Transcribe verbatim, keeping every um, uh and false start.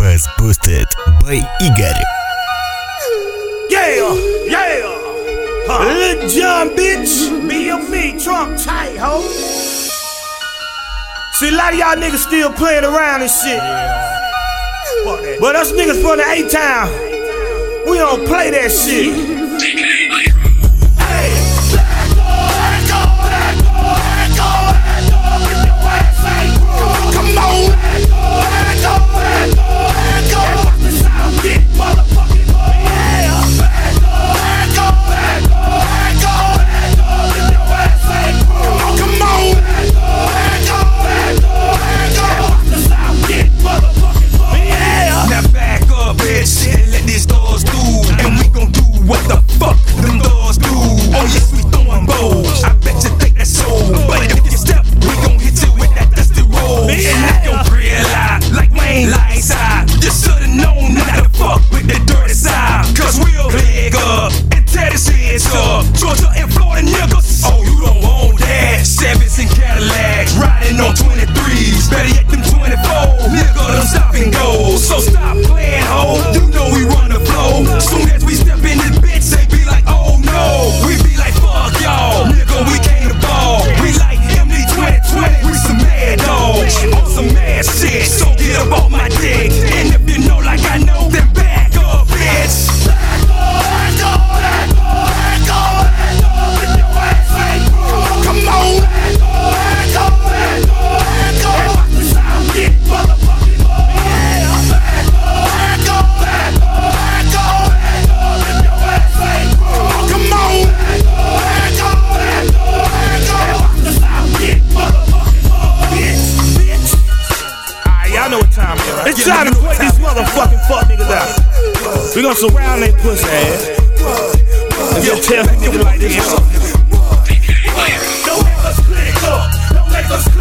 Bass Boosted by Игорь. Yeah, yeah. Huh. Lil Jon, bitch. B M E, Trump tight, ho. See, a lot of y'all niggas still playing around and shit. Yeah. But us niggas from the A-Town, we don't play that shit. Georgia and Florida niggas. Oh, you don't want that. Chevys and Cadillacs, riding on twenty-threes. Better yet, them twenty-four. Nigga, them stop and go. So stop playing, ho. You know we run the flow. Soon as we step in this bitch, they be like, oh no. We be like, fuck y'all. Nigga, we came to ball. We like M D twenty twenty. We some mad dogs. On some mad shit. So get up on my dick. And if you know like I know, then back up, bitch. It's time to put these motherfucking fuck niggas out. We gonna surround they pussy ass and just tell niggas like this. Don't make us click up. Don't make us click up.